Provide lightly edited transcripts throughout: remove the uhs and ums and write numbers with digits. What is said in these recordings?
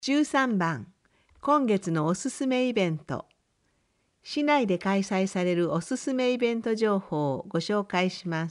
13番、今月のおすすめイベント。市内で開催されるおすすめイベント情報をご紹介します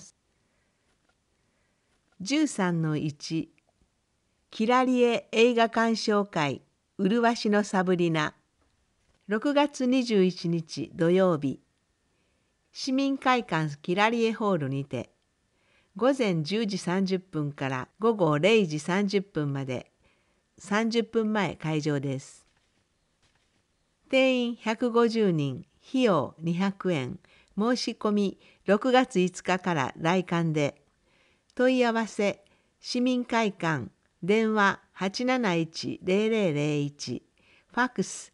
。13-1、キラリエ映画鑑賞会麗しのサブリナ。6月21日土曜日、市民会館キラリエホールにて、午前10時30分から午後0時30分まで、30分前開場です。定員150人、費用200円、申し込み6月5日から来館で、問い合わせ、市民会館、電話871-0001、ファックス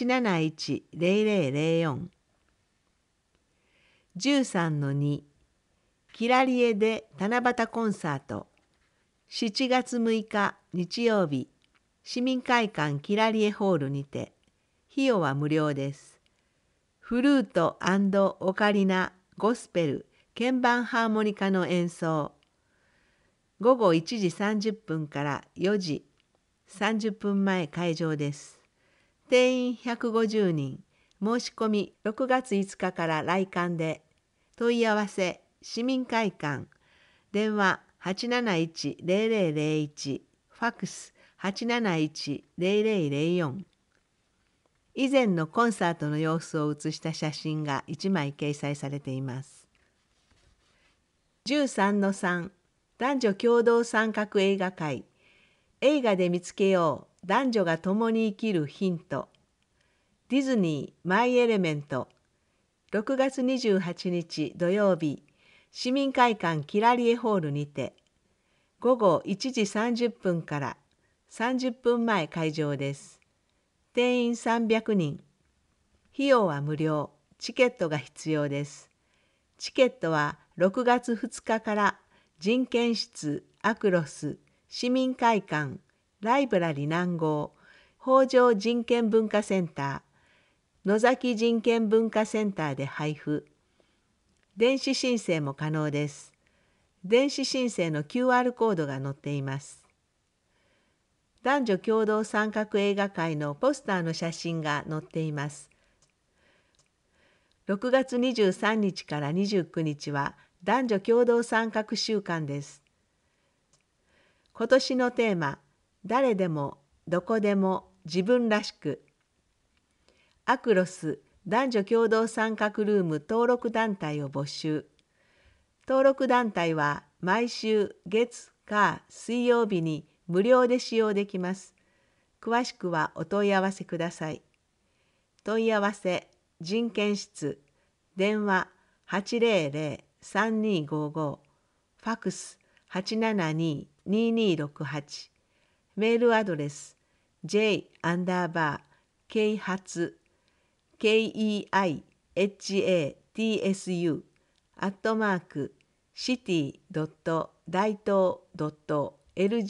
871-0004。13-2、キラリエで七夕コンサート。7月6日日曜日、市民会館キラリエホールにて、費用は無料です。フルート&オカリナ、ゴスペル、鍵盤ハーモニカの演奏。午後1時30分から4時、30分前開場です。定員150人、申し込み6月5日から来館で、問い合わせ、市民会館、電話871-0001、ファックス871-0004。以前のコンサートの様子を写した写真が1枚掲載されています。13-3、男女共同参画映画会。映画で見つけよう、男女が共に生きるヒント。ディズニーマイエレメント。6月28日土曜日、市民会館キラリエホールにて、午後1時30分から30分前開場です。定員300人。費用は無料、チケットが必要です。チケットは6月2日から人権室アクロス、市民会館、ライブラリ南郷、北条人権文化センター、野崎人権文化センターで配布。電子申請も可能です。電子申請の QR コードが載っています。男女共同参画映画会のポスターの写真が載っています。6月23日から29日は男女共同参画週間です。今年のテーマ、誰でもどこでも自分らしく。アクロス男女共同参画ルーム登録団体を募集。登録団体は毎週月、火、水曜日に無料で使用できます。詳しくはお問い合わせください。問い合わせ、人権室、電話800-3255、ファックス872-2268、メールアドレス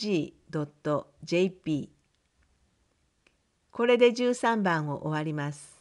j-keihatsu@city.daito.lg.jp。 これで13番を終わります。